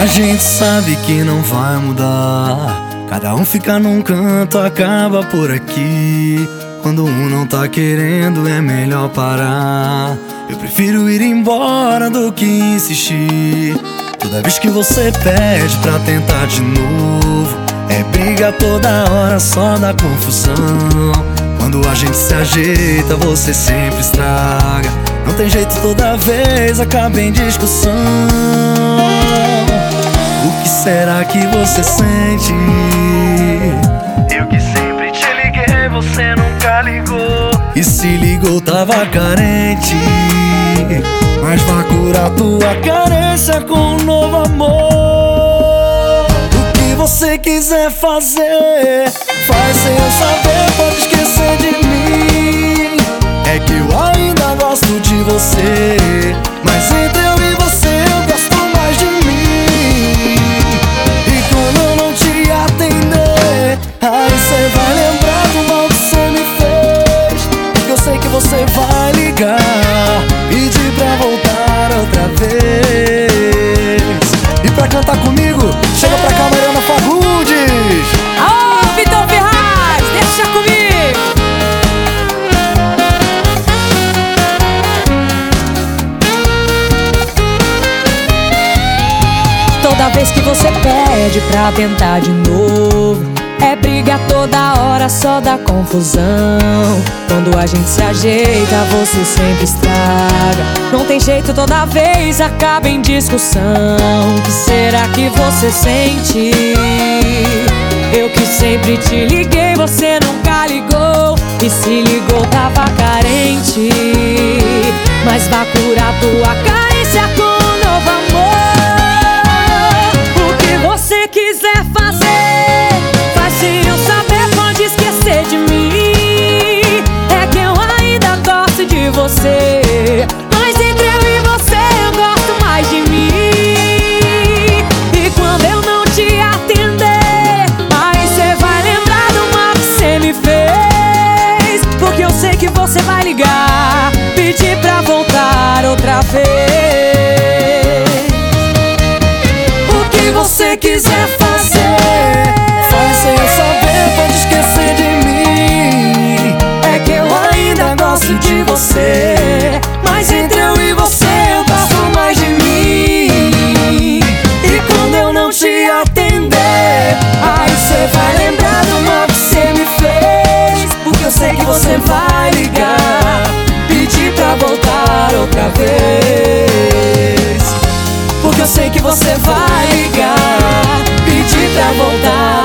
A gente sabe que não vai mudar. Cada um fica num canto, acaba por aqui. Quando um não tá querendo, é melhor parar. Eu prefiro ir embora do que insistir. Toda vez que você pede pra tentar de novo, é briga toda hora, só dá confusão. Quando a gente se ajeita, você sempre estraga. Não tem jeito, toda vez acaba em discussão. O que será que você sente? Eu que sempre te liguei, você nunca ligou. E se ligou, tava carente. Mas vai curar tua carência com um novo amor. O que você quiser fazer, faz sem eu saber, pode esquecer de mim. É que eu ainda gosto de você, mas entre eu e você eu gosto mais de mim. E quando eu não te atender, aí você vai lembrar do mal que você me fez. Porque eu sei que você vai ligar, pedir pra voltar outra vez. E pra cantar comigo, chega pra cá, Mariana Fagundes. Ô, Vitor Ferraz, deixa comigo. Toda vez que você pede pra tentar de novo, é briga toda hora, só dá confusão. Quando a gente se ajeita, você sempre estraga. Não tem jeito, toda vez acaba em discussão. O que será que você sente? Eu que sempre te liguei, você nunca ligou. E se ligou, tava carente. Mas vai curar tua carência com um novo amor. O que você quiser fazer, faz sem eu saber, pode esquecer de mim. É que eu ainda gosto de você, mas entre eu e você eu gosto mais de mim. E quando eu não te atender, aí você vai lembrar do mal que você me fez. Porque eu sei que você vai ligar, pedir pra voltar outra vez. O que você quiser fazer, faz sem eu saber, pode esquecer de mim. É que eu ainda gosto de você, mas entre eu e você eu gosto mais de mim. E quando eu não te atender, aí você vai lembrar do mal que você me fez. Porque eu sei que você vai ligar, pedir pra voltar outra vez. Porque eu sei que você vai ligar, pedir pra voltar